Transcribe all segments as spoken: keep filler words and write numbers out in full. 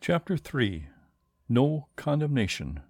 Chapter three. No Condemnation.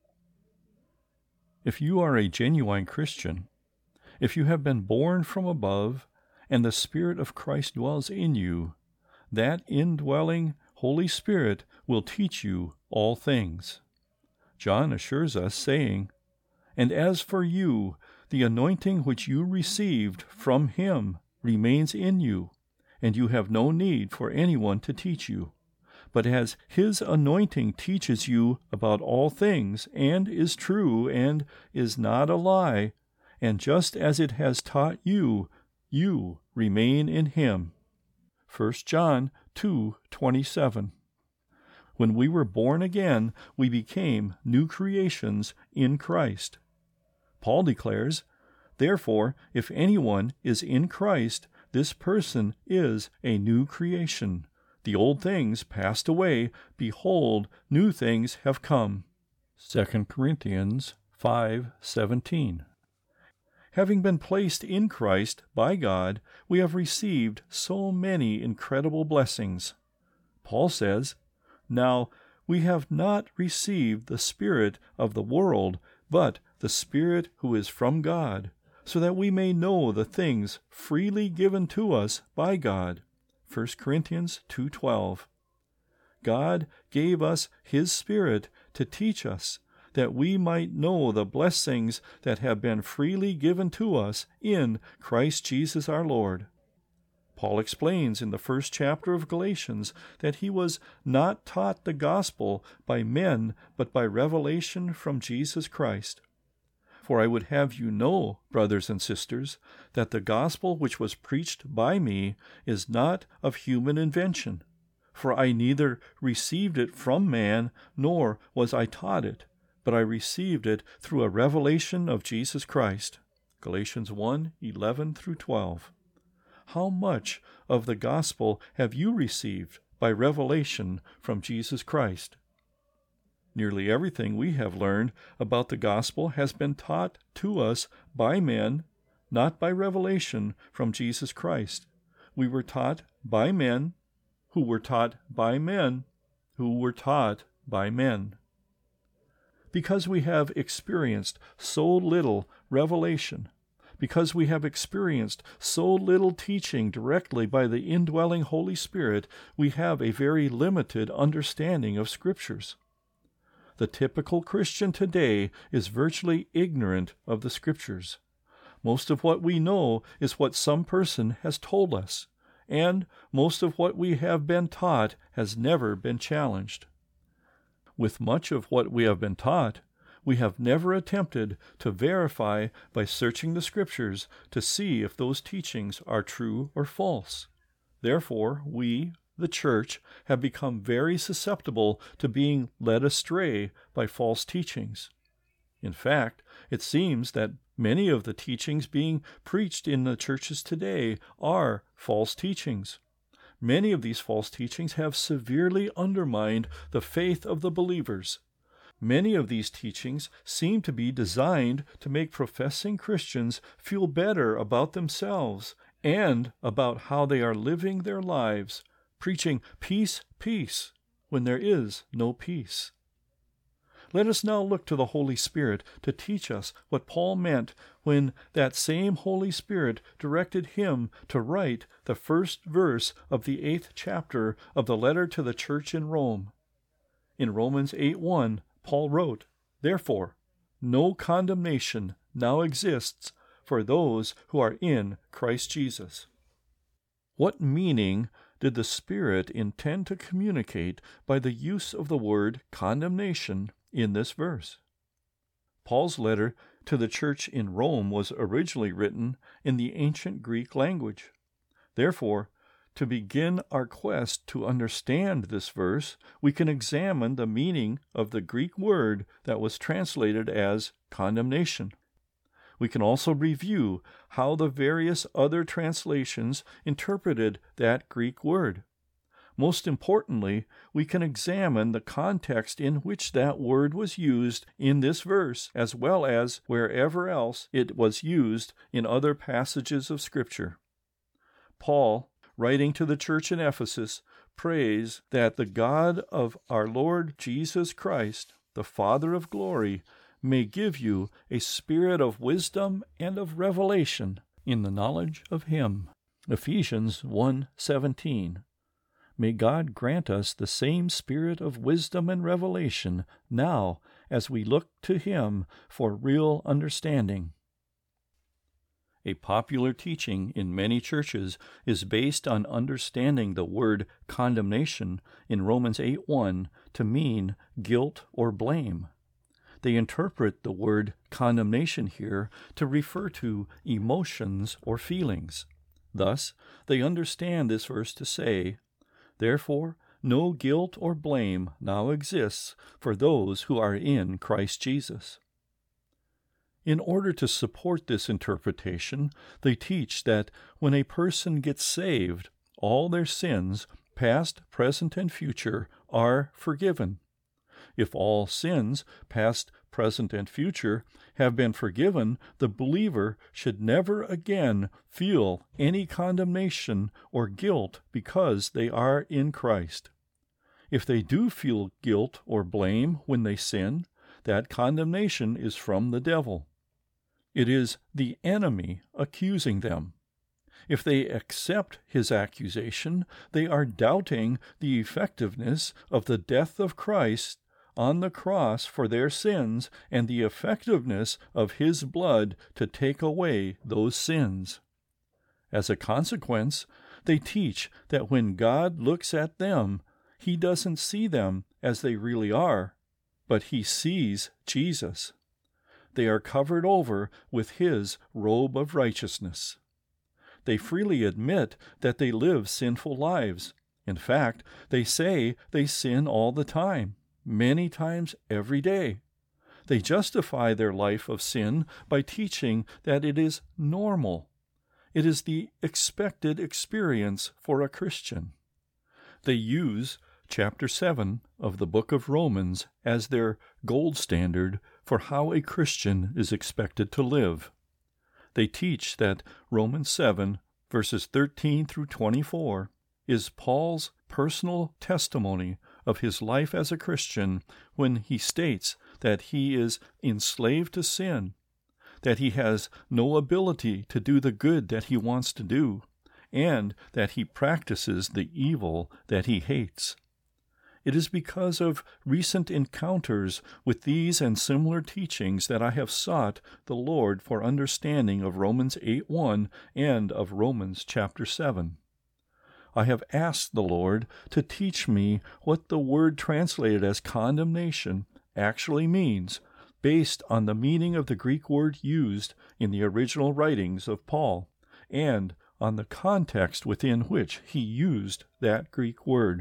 If you are a genuine Christian, if you have been born from above, and the Spirit of Christ dwells in you, that indwelling Holy Spirit will teach you all things. John assures us, saying, "And as for you, the anointing which you received from him remains in you, and you have no need for anyone to teach you. But as his anointing teaches you about all things, and is true, and is not a lie, and just as it has taught you, you remain in him." First John two twenty-seven. When we were born again, we became new creations in Christ. Paul declares, "Therefore, if anyone is in Christ, this person is a new creation. The old things passed away. Behold, new things have come." Second Corinthians five seventeen. Having been placed in Christ by God, we have received so many incredible blessings. Paul says, "Now we have not received the Spirit of the world, but the Spirit who is from God, so that we may know the things freely given to us by God." First Corinthians two twelve. God gave us his Spirit to teach us, that we might know the blessings that have been freely given to us in Christ Jesus our Lord. Paul explains in the first chapter of Galatians that he was not taught the gospel by men, but by revelation from Jesus Christ. "For I would have you know, brothers and sisters, that the gospel which was preached by me is not of human invention. For I neither received it from man, nor was I taught it, but I received it through a revelation of Jesus Christ." Galatians one eleven through twelve. How much of the gospel have you received by revelation from Jesus Christ? Nearly everything we have learned about the gospel has been taught to us by men, not by revelation from Jesus Christ. We were taught by men, who were taught by men, who were taught by men. Because we have experienced so little revelation, because we have experienced so little teaching directly by the indwelling Holy Spirit, we have a very limited understanding of Scriptures. The typical Christian today is virtually ignorant of the Scriptures. Most of what we know is what some person has told us, and most of what we have been taught has never been challenged. With much of what we have been taught, we have never attempted to verify by searching the Scriptures to see if those teachings are true or false. Therefore, we, the church, have become very susceptible to being led astray by false teachings. In fact, it seems that many of the teachings being preached in the churches today are false teachings. Many of these false teachings have severely undermined the faith of the believers. Many of these teachings seem to be designed to make professing Christians feel better about themselves and about how they are living their lives, preaching peace, peace, when there is no peace. Let us now look to the Holy Spirit to teach us what Paul meant when that same Holy Spirit directed him to write the first verse of the eighth chapter of the letter to the church in Rome. In Romans eight one, Paul wrote, "Therefore, no condemnation now exists for those who are in Christ Jesus." What meaning did the Spirit intend to communicate by the use of the word condemnation in this verse? Paul's letter to the church in Rome was originally written in the ancient Greek language. Therefore, to begin our quest to understand this verse, we can examine the meaning of the Greek word that was translated as condemnation. We can also review how the various other translations interpreted that Greek word. Most importantly, we can examine the context in which that word was used in this verse, as well as wherever else it was used in other passages of Scripture. Paul, writing to the church in Ephesus, prays that the God of our Lord Jesus Christ, the Father of glory, may give you a spirit of wisdom and of revelation in the knowledge of Him. Ephesians one seventeen. May God grant us the same spirit of wisdom and revelation now as we look to Him for real understanding. A popular teaching in many churches is based on understanding the word condemnation in Romans eight one to mean guilt or blame. They interpret the word condemnation here to refer to emotions or feelings. Thus, they understand this verse to say, "Therefore, no guilt or blame now exists for those who are in Christ Jesus." In order to support this interpretation, they teach that when a person gets saved, all their sins, past, present, and future, are forgiven. If all sins, past, present, and future, have been forgiven, the believer should never again feel any condemnation or guilt because they are in Christ. If they do feel guilt or blame when they sin, that condemnation is from the devil. It is the enemy accusing them. If they accept his accusation, they are doubting the effectiveness of the death of Christ on the cross for their sins and the effectiveness of His blood to take away those sins. As a consequence, they teach that when God looks at them, He doesn't see them as they really are, but He sees Jesus. They are covered over with His robe of righteousness. They freely admit that they live sinful lives. In fact, they say they sin all the time, many times every day. They justify their life of sin by teaching that it is normal. It is the expected experience for a Christian. They use chapter seven of the book of Romans as their gold standard for how a Christian is expected to live. They teach that Romans seven, verses thirteen through twenty-four, is Paul's personal testimony of his life as a Christian when he states that he is enslaved to sin, that he has no ability to do the good that he wants to do, and that he practices the evil that he hates. It is because of recent encounters with these and similar teachings that I have sought the Lord for understanding of Romans eight one and of Romans chapter seven. I have asked the Lord to teach me what the word translated as condemnation actually means, based on the meaning of the Greek word used in the original writings of Paul, and on the context within which he used that Greek word.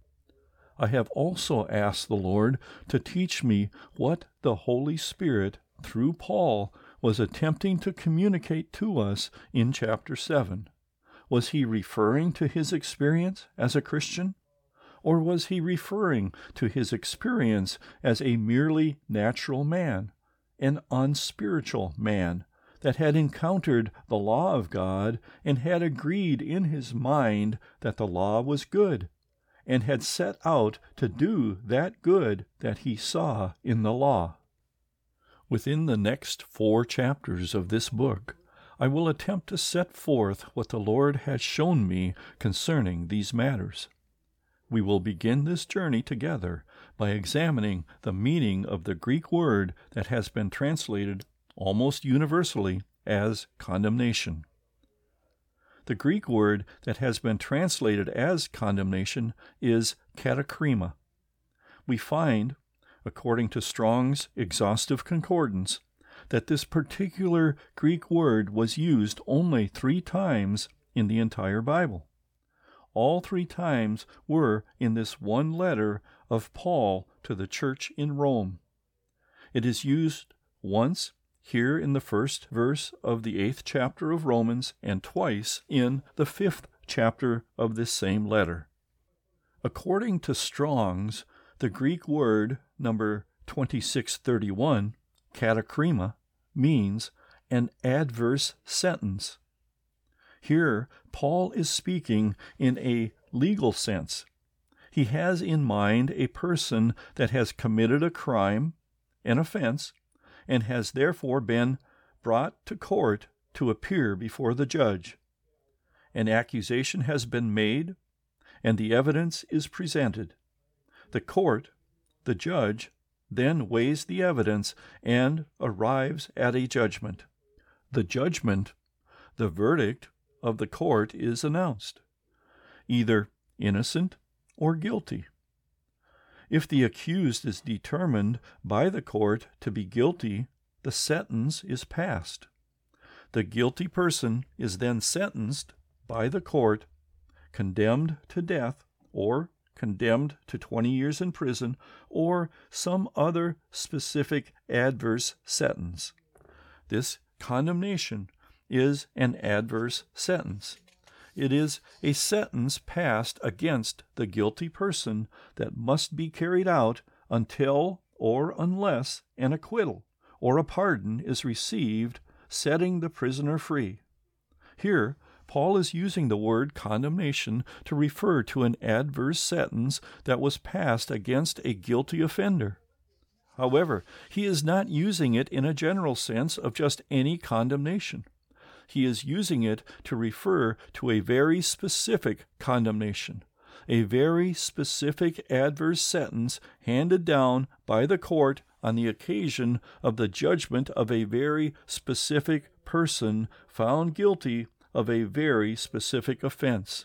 I have also asked the Lord to teach me what the Holy Spirit, through Paul, was attempting to communicate to us in chapter seven. Was he referring to his experience as a Christian? Or was he referring to his experience as a merely natural man, an unspiritual man, that had encountered the law of God and had agreed in his mind that the law was good, and had set out to do that good that he saw in the law? Within the next four chapters of this book, I will attempt to set forth what the Lord has shown me concerning these matters. We will begin this journey together by examining the meaning of the Greek word that has been translated almost universally as condemnation. The Greek word that has been translated as condemnation is katakrima. We find, according to Strong's Exhaustive Concordance, that this particular Greek word was used only three times in the entire Bible. All three times were in this one letter of Paul to the church in Rome. It is used once here in the first verse of the eighth chapter of Romans and twice in the fifth chapter of this same letter. According to Strong's, the Greek word number twenty-six thirty-one, katakrima, means an adverse sentence. Here, Paul is speaking in a legal sense. He has in mind a person that has committed a crime, an offense, and has therefore been brought to court to appear before the judge. An accusation has been made, and the evidence is presented. The court, the judge, then weighs the evidence and arrives at a judgment. The judgment, the verdict of the court is announced, either innocent or guilty. If the accused is determined by the court to be guilty, the sentence is passed. The guilty person is then sentenced by the court, condemned to death, or condemned to twenty years in prison, or some other specific adverse sentence. This condemnation is an adverse sentence. It is a sentence passed against the guilty person that must be carried out until or unless an acquittal or a pardon is received, setting the prisoner free. Here, Paul is using the word condemnation to refer to an adverse sentence that was passed against a guilty offender. However, he is not using it in a general sense of just any condemnation. He is using it to refer to a very specific condemnation, a very specific adverse sentence handed down by the court on the occasion of the judgment of a very specific person found guilty of a very specific offense.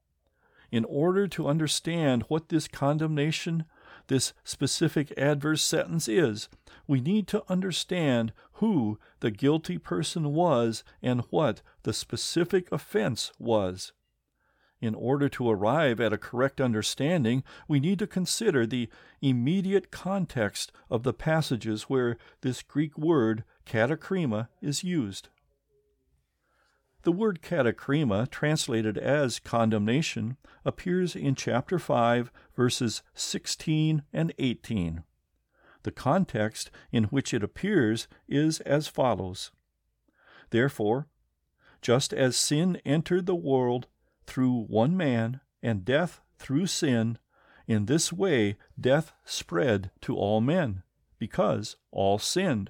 In order to understand what this condemnation, this specific adverse sentence is, we need to understand who the guilty person was and what the specific offense was. In order to arrive at a correct understanding, we need to consider the immediate context of the passages where this Greek word katakrima is used. The word katakrima, translated as condemnation, appears in chapter five, verses sixteen and eighteen. The context in which it appears is as follows. Therefore, just as sin entered the world through one man, and death through sin, in this way death spread to all men, because all sinned.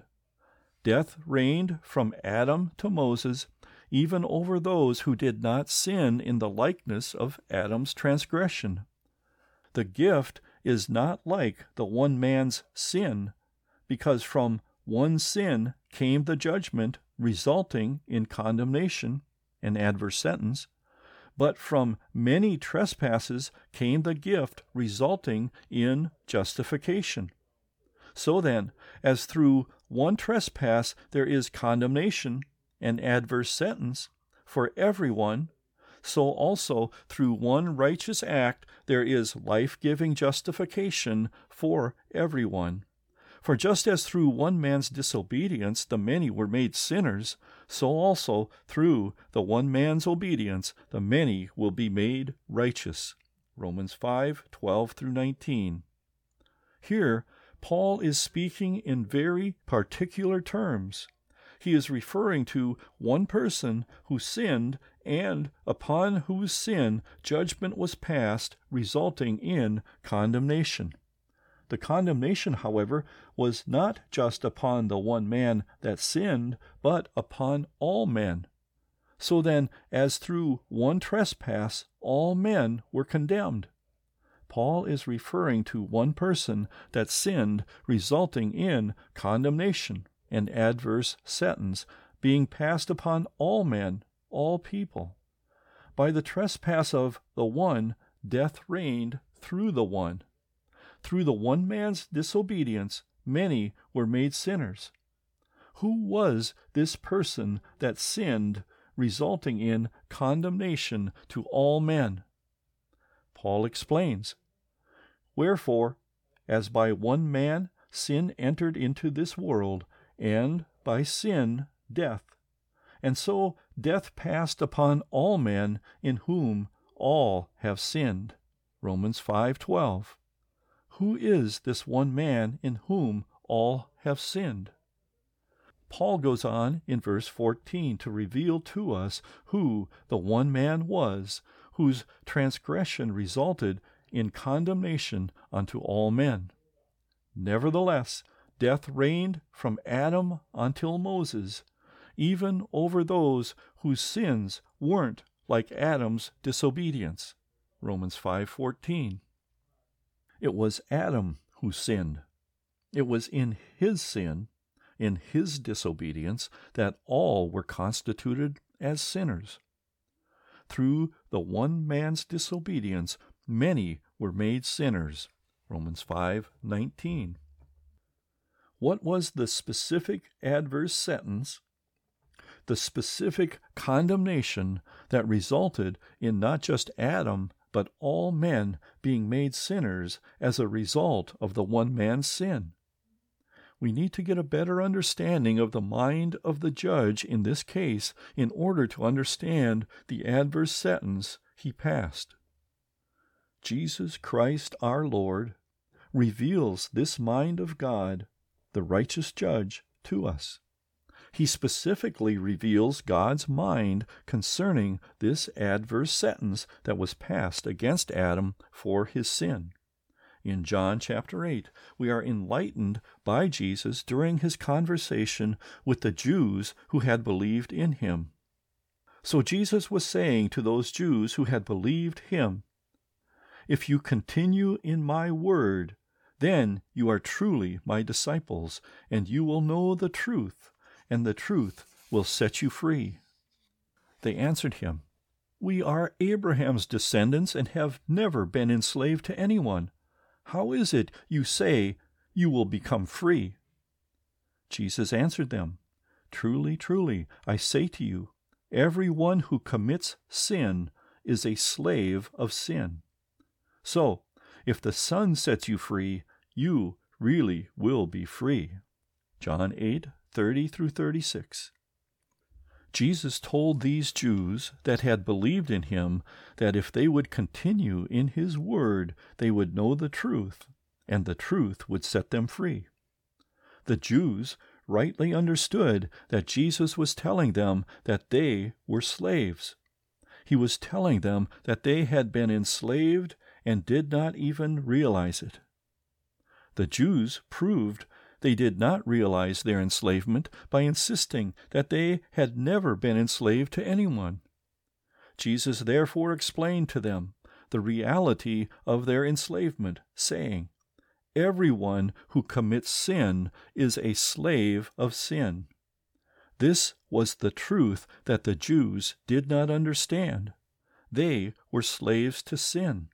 Death reigned from Adam to Moses, even over those who did not sin in the likeness of Adam's transgression. The gift is not like the one man's sin, because from one sin came the judgment resulting in condemnation, an adverse sentence, but from many trespasses came the gift resulting in justification. So then, as through one trespass there is condemnation, an adverse sentence, for everyone, so also through one righteous act there is life-giving justification for everyone. For just as through one man's disobedience the many were made sinners, so also through the one man's obedience the many will be made righteous. Romans five, twelve through nineteen. Here, Paul is speaking in very particular terms. He is referring to one person who sinned and upon whose sin judgment was passed, resulting in condemnation. The condemnation, however, was not just upon the one man that sinned, but upon all men. So then, as through one trespass all men were condemned, Paul is referring to one person that sinned, resulting in condemnation, an adverse sentence, being passed upon all men, all people. By the trespass of the one, death reigned through the one. Through the one man's disobedience, many were made sinners. Who was this person that sinned, resulting in condemnation to all men? Paul explains, Wherefore, as by one man sin entered into this world, and by sin death, and so death passed upon all men, in whom all have sinned. Romans five twelve. Who is this one man in whom all have sinned? Paul goes on in verse fourteen to reveal to us who the one man was, whose transgression resulted in condemnation unto all men. Nevertheless, death reigned from Adam until Moses, even over those whose sins weren't like Adam's disobedience. Romans five fourteen. It was Adam who sinned. It was in his sin, in his disobedience, that all were constituted as sinners. Through the one man's disobedience, many were made sinners. Romans five nineteen. What was the specific adverse sentence, the specific condemnation that resulted in not just Adam, but all men being made sinners as a result of the one man's sin? We need to get a better understanding of the mind of the judge in this case in order to understand the adverse sentence he passed. Jesus Christ our Lord reveals this mind of God, the righteous judge, to us. He specifically reveals God's mind concerning this adverse sentence that was passed against Adam for his sin. In John chapter eight, we are enlightened by Jesus during his conversation with the Jews who had believed in him. So Jesus was saying to those Jews who had believed him, "If you continue in my word, then you are truly my disciples, and you will know the truth, and the truth will set you free." They answered him, "We are Abraham's descendants and have never been enslaved to anyone. How is it you say you will become free?" Jesus answered them, "Truly, truly, I say to you, every one who commits sin is a slave of sin. So, if the Son sets you free, you really will be free." John eight thirty through thirty-six. Jesus told these Jews that had believed in him that if they would continue in his word, they would know the truth, and the truth would set them free. The Jews rightly understood that Jesus was telling them that they were slaves. He was telling them that they had been enslaved and did not even realize it. The Jews proved they did not realize their enslavement by insisting that they had never been enslaved to anyone. Jesus therefore explained to them the reality of their enslavement, saying, "Everyone who commits sin is a slave of sin." This was the truth that the Jews did not understand. They were slaves to sin.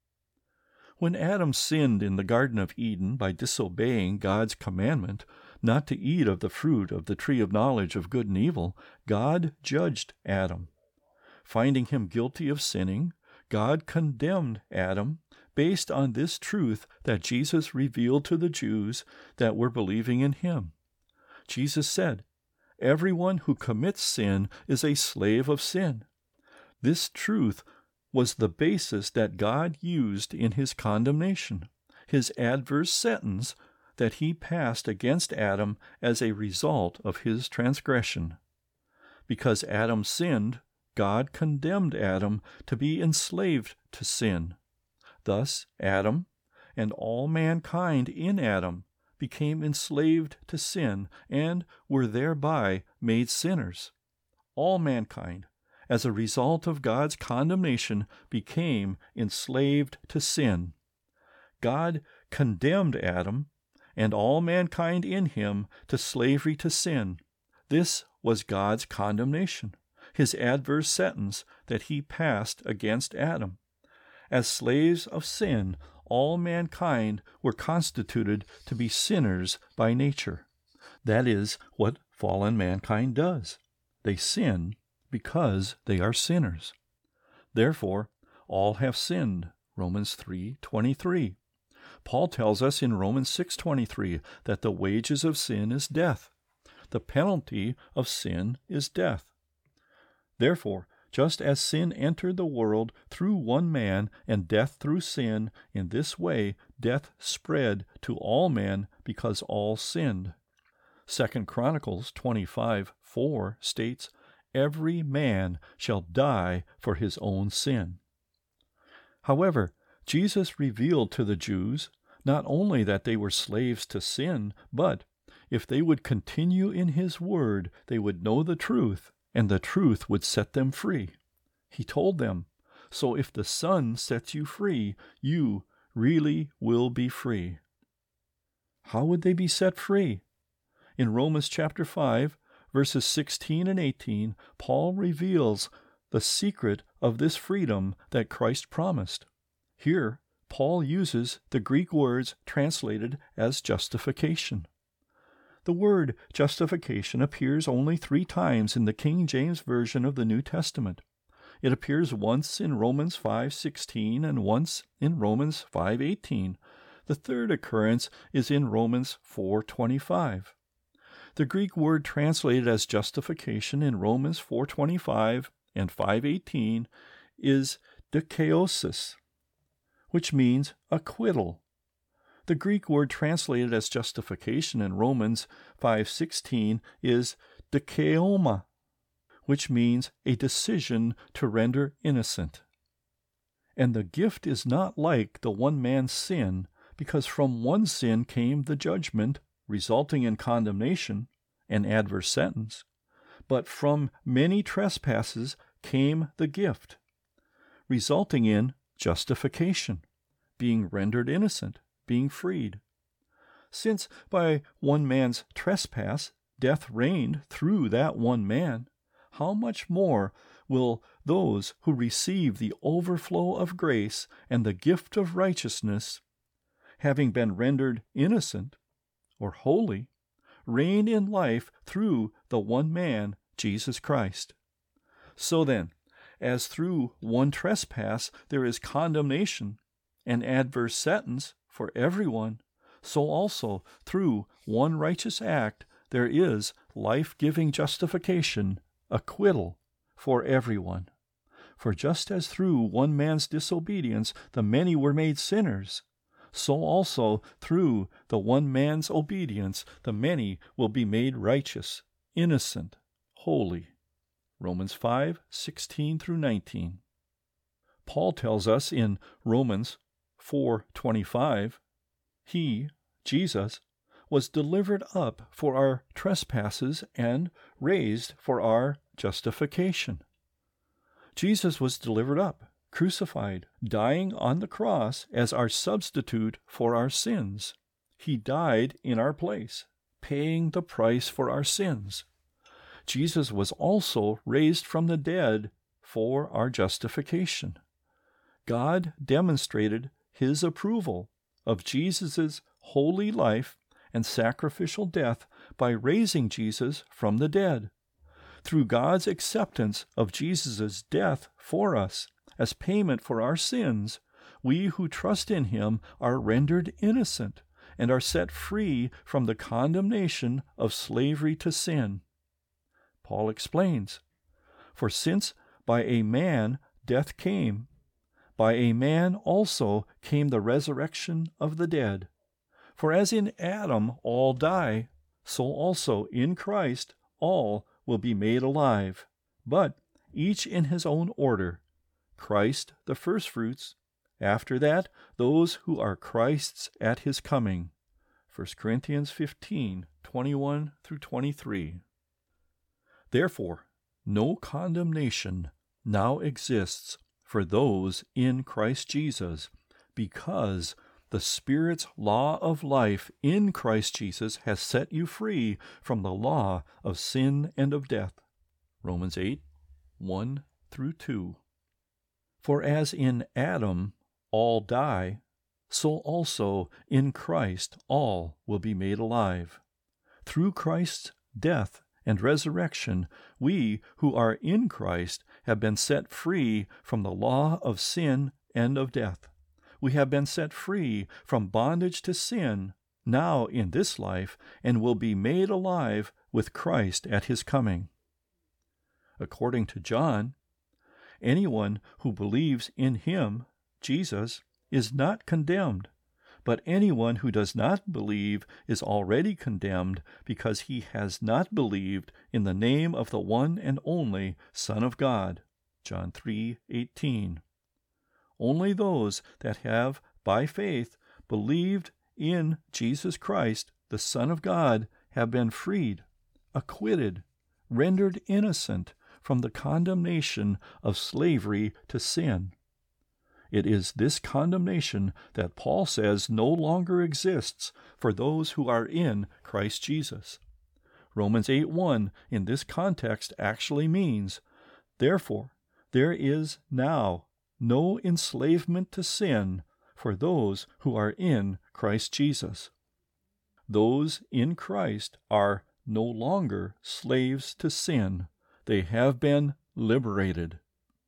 When Adam sinned in the Garden of Eden by disobeying God's commandment not to eat of the fruit of the tree of knowledge of good and evil, God judged Adam. Finding him guilty of sinning, God condemned Adam based on this truth that Jesus revealed to the Jews that were believing in him. Jesus said, "Everyone who commits sin is a slave of sin." This truth was the basis that God used in his condemnation, his adverse sentence that he passed against Adam as a result of his transgression. Because Adam sinned, God condemned Adam to be enslaved to sin. Thus, Adam and all mankind in Adam became enslaved to sin and were thereby made sinners. All mankind, as a result of God's condemnation, became enslaved to sin. God condemned Adam and all mankind in him to slavery to sin. This was God's condemnation, his adverse sentence that he passed against Adam. As slaves of sin, all mankind were constituted to be sinners by nature. That is what fallen mankind does. They sin because they are sinners. Therefore, all have sinned. Romans three twenty-three. Paul tells us in Romans six twenty-three that the wages of sin is death. The penalty of sin is death. Therefore, just as sin entered the world through one man and death through sin, in this way death spread to all men because all sinned. Second Chronicles twenty-five four states, "Every man shall die for his own sin." However, Jesus revealed to the Jews not only that they were slaves to sin, but if they would continue in his word, they would know the truth, and the truth would set them free. He told them, "So if the Son sets you free, you really will be free." How would they be set free? In Romans chapter five, verses sixteen and eighteen, Paul reveals the secret of this freedom that Christ promised. Here, Paul uses the Greek words translated as justification. The word justification appears only three times in the King James Version of the New Testament. It appears once in Romans five sixteen and once in Romans five eighteen. The third occurrence is in Romans four twenty-five. The Greek word translated as justification in Romans four twenty-five and five eighteen is dikaiosis, which means acquittal. The Greek word translated as justification in Romans five sixteen is dikaioma, which means a decision to render innocent. And the gift is not like the one man's sin, because from one sin came the judgment, resulting in condemnation and adverse sentence, but from many trespasses came the gift, resulting in justification, being rendered innocent, being freed. Since by one man's trespass death reigned through that one man, how much more will those who receive the overflow of grace and the gift of righteousness, having been rendered innocent or holy, reign in life through the one man, Jesus Christ? So then, as through one trespass there is condemnation and adverse sentence for everyone, so also through one righteous act there is life-giving justification, acquittal for everyone. For just as through one man's disobedience the many were made sinners, so also through the one man's obedience the many will be made righteous, innocent, holy. Romans five sixteen through nineteen. Paul tells us in Romans four twenty-five, He, Jesus, was delivered up for our trespasses and raised for our justification. Jesus was delivered up, crucified, dying on the cross as our substitute for our sins. He died in our place, paying the price for our sins. Jesus was also raised from the dead for our justification. God demonstrated his approval of Jesus' holy life and sacrificial death by raising Jesus from the dead. Through God's acceptance of Jesus' death for us as payment for our sins, we who trust in him are rendered innocent and are set free from the condemnation of slavery to sin. Paul explains, "For since by a man death came, by a man also came the resurrection of the dead. For as in Adam all die, so also in Christ all will be made alive, but each in his own order. Christ the firstfruits, after that those who are Christ's at his coming." First Corinthians fifteen twenty-one through twenty-three. Therefore, no condemnation now exists for those in Christ Jesus, because the Spirit's law of life in Christ Jesus has set you free from the law of sin and of death. Romans eight one through two. For as in Adam all die, so also in Christ all will be made alive. Through Christ's death and resurrection, we who are in Christ have been set free from the law of sin and of death. We have been set free from bondage to sin now in this life and will be made alive with Christ at his coming. According to John, anyone who believes in him, Jesus, is not condemned, but anyone who does not believe is already condemned because he has not believed in the name of the one and only Son of God. John three eighteen. Only those that have, by faith, believed in Jesus Christ, the Son of God, have been freed, acquitted, rendered innocent from the condemnation of slavery to sin. It is this condemnation that Paul says no longer exists for those who are in Christ Jesus. Romans eight one in this context actually means, therefore, there is now no enslavement to sin for those who are in Christ Jesus. Those in Christ are no longer slaves to sin. They have been liberated.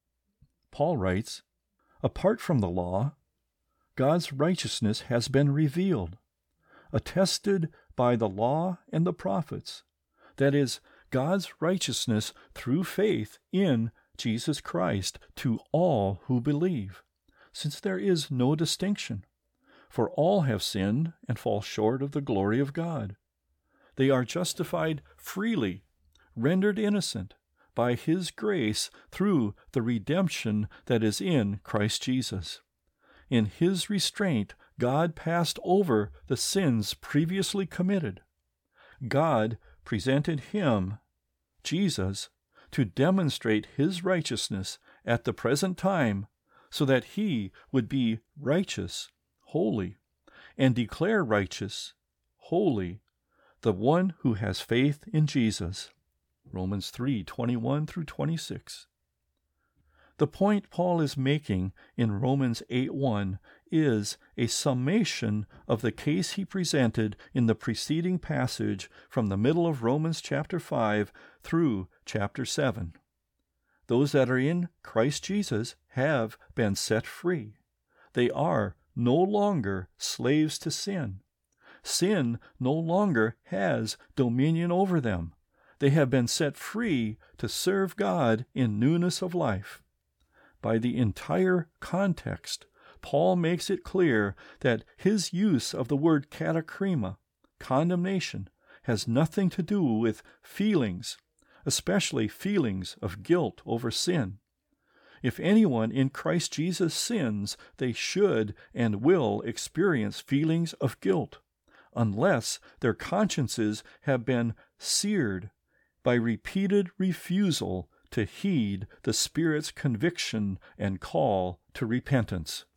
Paul writes, apart from the law, God's righteousness has been revealed, attested by the law and the prophets. That is, God's righteousness through faith in Jesus Christ to all who believe, since there is no distinction. For all have sinned and fall short of the glory of God. They are justified freely, rendered innocent by His grace through the redemption that is in Christ Jesus. In His restraint, God passed over the sins previously committed. God presented Him, Jesus, to demonstrate His righteousness at the present time, so that He would be righteous, holy, and declare righteous, holy, the one who has faith in Jesus. Romans three twenty-one through twenty-six. The point Paul is making in Romans eight one is a summation of the case he presented in the preceding passage from the middle of Romans chapter five through chapter seven. Those that are in Christ Jesus have been set free. They are no longer slaves to sin. Sin no longer has dominion over them. They have been set free to serve God in newness of life. By the entire context, Paul makes it clear that his use of the word katakrima, condemnation, has nothing to do with feelings, especially feelings of guilt over sin. If anyone in Christ Jesus sins, they should and will experience feelings of guilt, unless their consciences have been seared by repeated refusal to heed the Spirit's conviction and call to repentance.